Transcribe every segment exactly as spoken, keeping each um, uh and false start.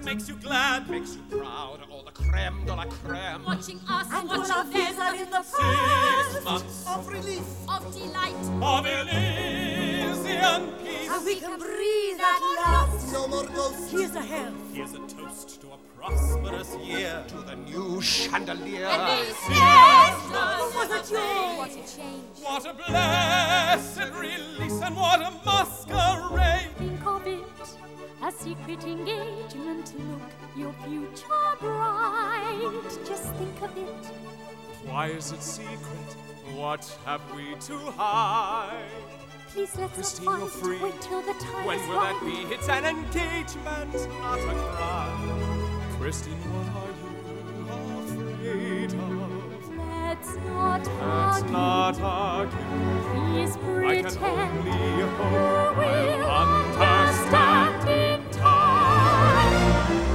makes you glad, makes you proud, all the creme de la creme. Watching us, and watching all our fears them. are in the Six past. months Of relief, Of delight. of Elysian peace. And we can breathe at last. no more ghosts. Here's a health. Here's a toast to a prosperous year, to the new chandelier. And may you What was it, joy? What a change. What a blessed release and what a masquerade. Think of it, a secret engagement. Look, your future bride. Just think of it. Why is it secret? What have we to hide? Please let's Christine, not you're fight. free. Wait till the time When is will that right. be? It's an engagement, not a crime. Christine, what are you afraid of? Let's not Let's argue. not argue. Please I pretend. can only You hope will I'll understand understand. in time.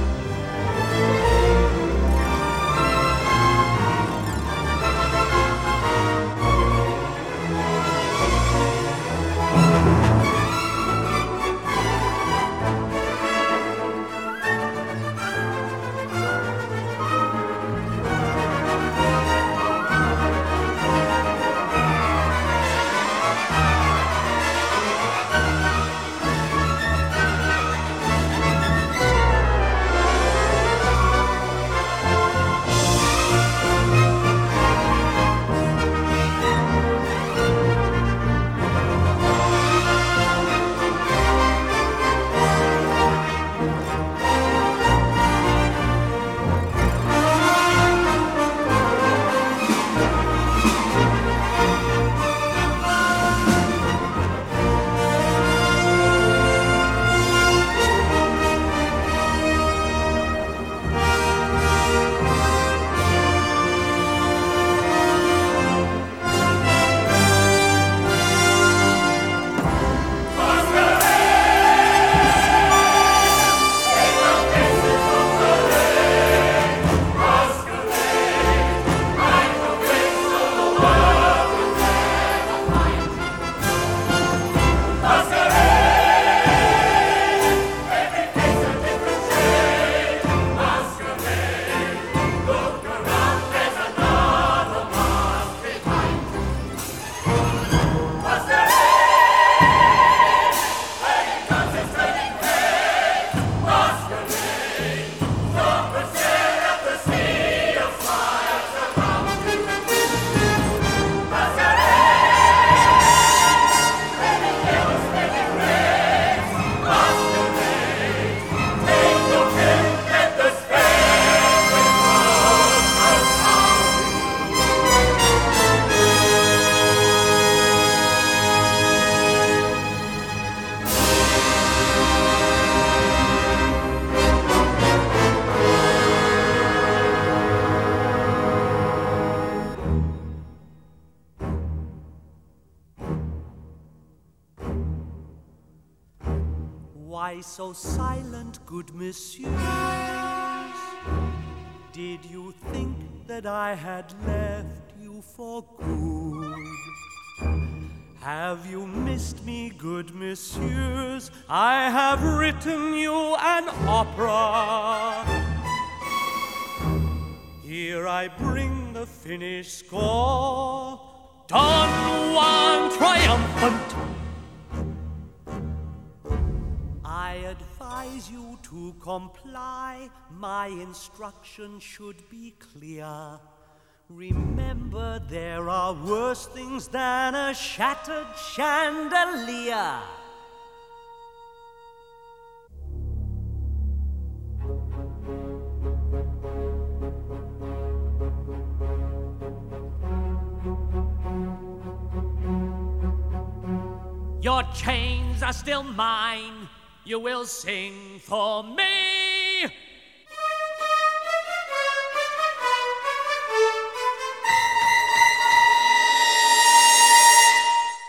Why so silent, good messieurs? Did you think that I had left you for good? Have you missed me, good messieurs? I have written you an opera. Here I bring the finished score. Don Juan triumphant. I advise you to comply. My instruction should be clear. Remember, there are worse things than a shattered chandelier. Your chains are still mine. You will sing for me.